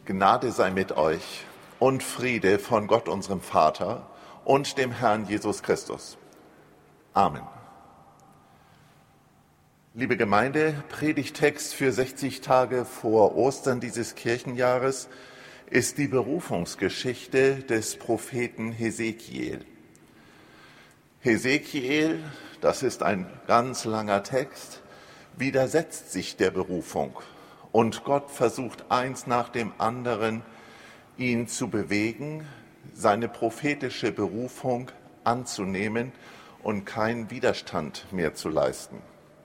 Gnade sei mit euch und Friede von Gott, unserem Vater und dem Herrn Jesus Christus. Amen. Liebe Gemeinde, Predigtext für 60 Tage vor Ostern dieses Kirchenjahres ist die Berufungsgeschichte des Propheten Hesekiel. Hesekiel, das ist ein ganz langer Text, widersetzt sich der Berufung. Und Gott versucht eins nach dem anderen, ihn zu bewegen, seine prophetische Berufung anzunehmen und keinen Widerstand mehr zu leisten.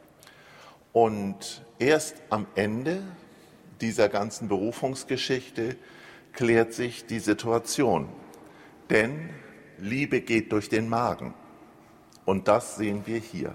Und erst am Ende dieser ganzen Berufungsgeschichte klärt sich die Situation. Denn Liebe geht durch den Magen. Und das sehen wir hier.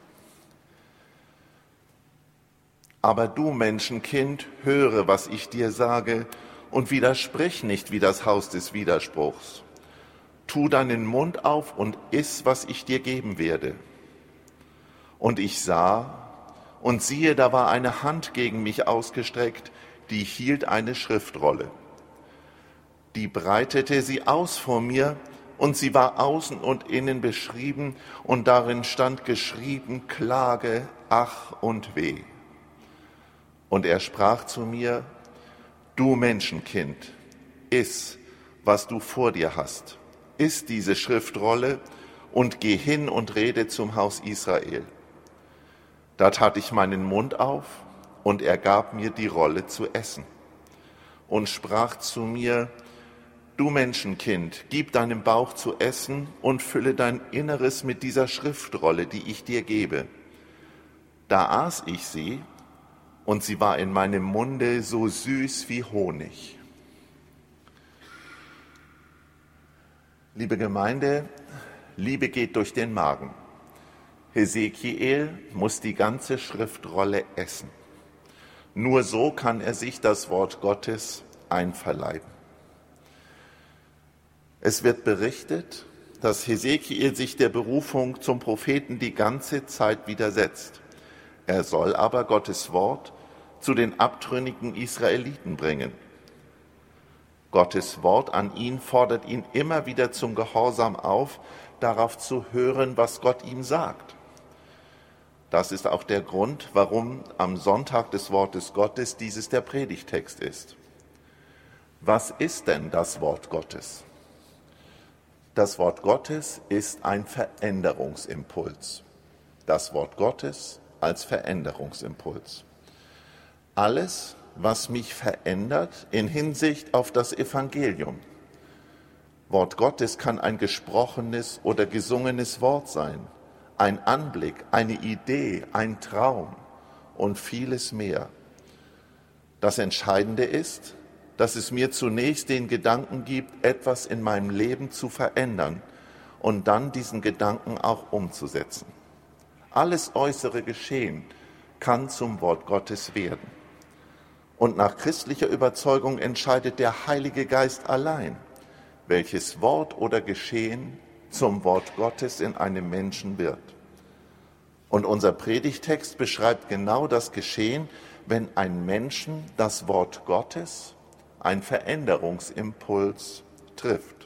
Aber du, Menschenkind, höre, was ich dir sage, und widersprich nicht wie das Haus des Widerspruchs. Tu deinen Mund auf und iss, was ich dir geben werde. Und ich sah, und siehe, da war eine Hand gegen mich ausgestreckt, die hielt eine Schriftrolle. Die breitete sie aus vor mir, und sie war außen und innen beschrieben, und darin stand geschrieben: Klage, Ach und Weh. Und er sprach zu mir: Du Menschenkind, iss, was du vor dir hast. Iss diese Schriftrolle und geh hin und rede zum Haus Israel. Da tat ich meinen Mund auf, und er gab mir die Rolle zu essen und sprach zu mir: Du Menschenkind, gib deinem Bauch zu essen und fülle dein Inneres mit dieser Schriftrolle, die ich dir gebe. Da aß ich sie, und sie war in meinem Munde so süß wie Honig. Liebe Gemeinde, Liebe geht durch den Magen. Hesekiel muss die ganze Schriftrolle essen. Nur so kann er sich das Wort Gottes einverleiben. Es wird berichtet, dass Hesekiel sich der Berufung zum Propheten die ganze Zeit widersetzt. Er soll aber Gottes Wort zu den abtrünnigen Israeliten bringen. Gottes Wort an ihn fordert ihn immer wieder zum Gehorsam auf, darauf zu hören, was Gott ihm sagt. Das ist auch der Grund, warum am Sonntag des Wortes Gottes dieses der Predigtext ist. Was ist denn das Wort Gottes? Das Wort Gottes ist ein Veränderungsimpuls. Das Wort Gottes als Veränderungsimpuls. Alles, was mich verändert in Hinsicht auf das Evangelium. Wort Gottes kann ein gesprochenes oder gesungenes Wort sein, ein Anblick, eine Idee, ein Traum und vieles mehr. Das Entscheidende ist, dass es mir zunächst den Gedanken gibt, etwas in meinem Leben zu verändern und dann diesen Gedanken auch umzusetzen. Alles äußere Geschehen kann zum Wort Gottes werden. Und nach christlicher Überzeugung entscheidet der Heilige Geist allein, welches Wort oder Geschehen zum Wort Gottes in einem Menschen wird. Und unser Predigtext beschreibt genau das Geschehen, wenn ein Menschen das Wort Gottes, ein Veränderungsimpuls, trifft.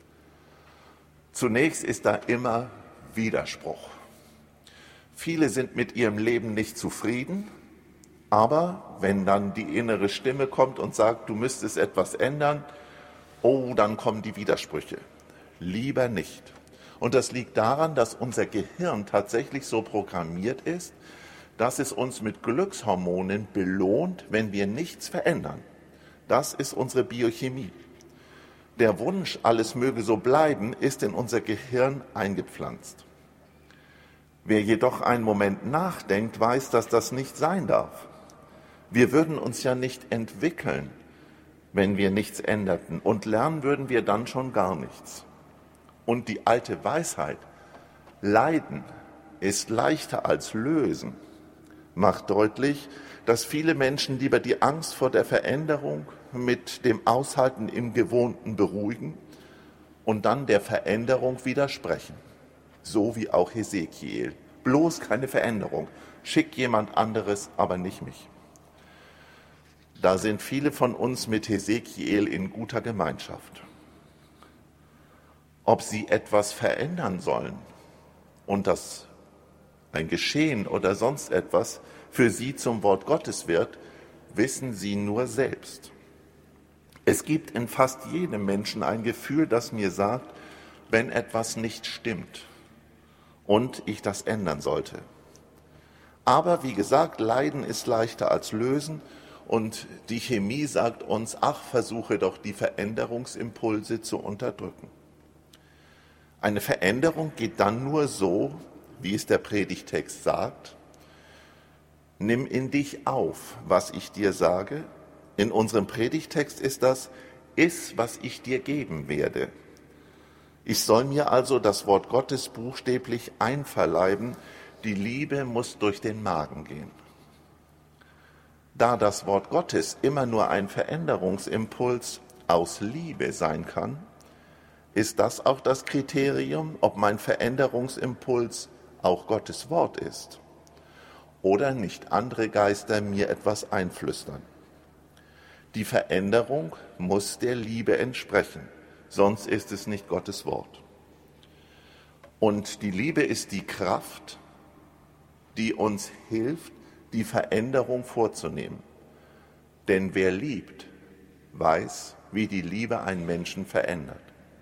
Zunächst ist da immer Widerspruch. Viele sind mit ihrem Leben nicht zufrieden, aber wenn dann die innere Stimme kommt und sagt, du müsstest etwas ändern, dann kommen die Widersprüche. Lieber nicht. Und das liegt daran, dass unser Gehirn tatsächlich so programmiert ist, dass es uns mit Glückshormonen belohnt, wenn wir nichts verändern. Das ist unsere Biochemie. Der Wunsch, alles möge so bleiben, ist in unser Gehirn eingepflanzt. Wer jedoch einen Moment nachdenkt, weiß, dass das nicht sein darf. Wir würden uns ja nicht entwickeln, wenn wir nichts änderten, und lernen würden wir dann schon gar nichts. Und die alte Weisheit, Leiden ist leichter als Lösen, macht deutlich, dass viele Menschen lieber die Angst vor der Veränderung mit dem Aushalten im Gewohnten beruhigen und dann der Veränderung widersprechen. So wie auch Hesekiel. Bloß keine Veränderung. Schick jemand anderes, aber nicht mich. Da sind viele von uns mit Hesekiel in guter Gemeinschaft. Ob sie etwas verändern sollen und das ein Geschehen oder sonst etwas für sie zum Wort Gottes wird, wissen sie nur selbst. Es gibt in fast jedem Menschen ein Gefühl, das mir sagt, wenn etwas nicht stimmt und ich das ändern sollte. Aber wie gesagt, Leiden ist leichter als Lösen und die Chemie sagt uns, ach, versuche doch die Veränderungsimpulse zu unterdrücken. Eine Veränderung geht dann nur so, wie es der Predigtext sagt. Nimm in dich auf, was ich dir sage. In unserem Predigtext ist das, iss, was ich dir geben werde. Ich soll mir also das Wort Gottes buchstäblich einverleiben. Die Liebe muss durch den Magen gehen. Da das Wort Gottes immer nur ein Veränderungsimpuls aus Liebe sein kann, ist das auch das Kriterium, ob mein Veränderungsimpuls auch Gottes Wort ist oder nicht andere Geister mir etwas einflüstern. Die Veränderung muss der Liebe entsprechen, sonst ist es nicht Gottes Wort. Und die Liebe ist die Kraft, die uns hilft, die Veränderung vorzunehmen. Denn wer liebt, weiß, wie die Liebe einen Menschen verändert.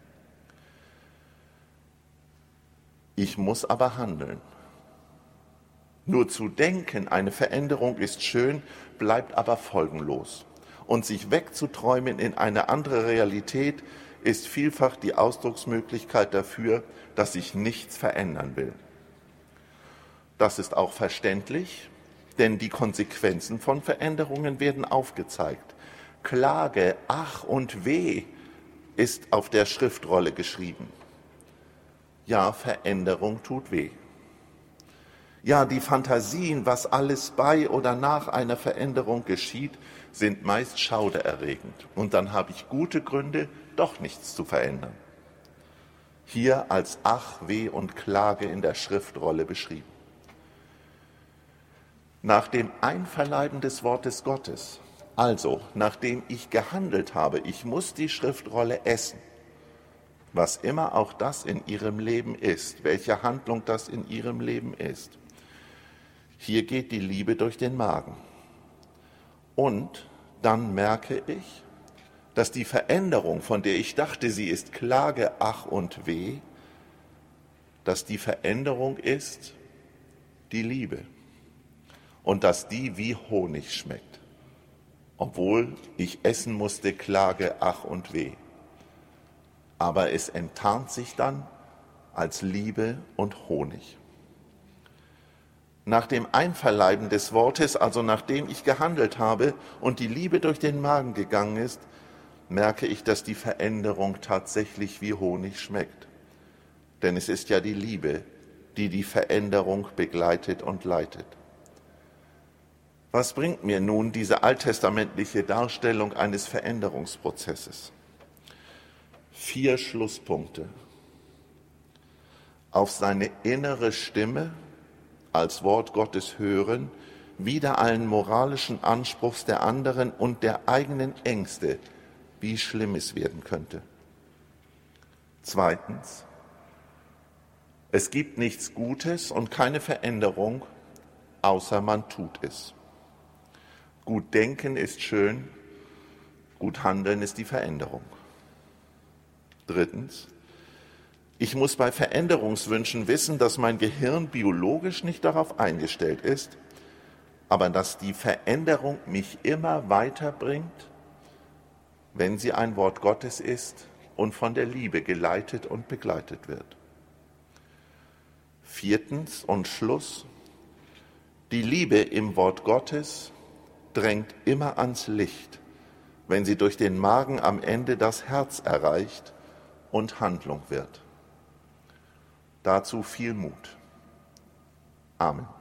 Ich muss aber handeln. Nur zu denken, eine Veränderung ist schön, bleibt aber folgenlos. Und sich wegzuträumen in eine andere Realität ist vielfach die Ausdrucksmöglichkeit dafür, dass ich nichts verändern will. Das ist auch verständlich, denn die Konsequenzen von Veränderungen werden aufgezeigt. Klage, ach und weh ist auf der Schriftrolle geschrieben. Ja, Veränderung tut weh. Ja, die Fantasien, was alles bei oder nach einer Veränderung geschieht, sind meist schaudererregend. Und dann habe ich gute Gründe, doch nichts zu verändern. Hier als Ach, Weh und Klage in der Schriftrolle beschrieben. Nach dem Einverleiben des Wortes Gottes, also nachdem ich gehandelt habe, ich muss die Schriftrolle essen, was immer auch das in ihrem Leben ist, welche Handlung das in ihrem Leben ist. Hier geht die Liebe durch den Magen. Und dann merke ich, dass die Veränderung, von der ich dachte, sie ist Klage, Ach und Weh, dass die Veränderung ist die Liebe. Und dass die wie Honig schmeckt, obwohl ich essen musste, Klage, Ach und Weh. Aber es enttarnt sich dann als Liebe und Honig. Nach dem Einverleiben des Wortes, also nachdem ich gehandelt habe und die Liebe durch den Magen gegangen ist, merke ich, dass die Veränderung tatsächlich wie Honig schmeckt. Denn es ist ja die Liebe, die die Veränderung begleitet und leitet. Was bringt mir nun diese alttestamentliche Darstellung eines Veränderungsprozesses? 4 Schlusspunkte. Auf seine innere Stimme als Wort Gottes hören, wider allen moralischen Anspruchs der anderen und der eigenen Ängste, wie schlimm es werden könnte. 2. Es gibt nichts Gutes und keine Veränderung, außer man tut es. Gut denken ist schön, gut handeln ist die Veränderung. 3. Ich muss bei Veränderungswünschen wissen, dass mein Gehirn biologisch nicht darauf eingestellt ist, aber dass die Veränderung mich immer weiterbringt, wenn sie ein Wort Gottes ist und von der Liebe geleitet und begleitet wird. 4. und Schluss. Die Liebe im Wort Gottes drängt immer ans Licht, wenn sie durch den Magen am Ende das Herz erreicht und Handlung wird. Dazu viel Mut. Amen.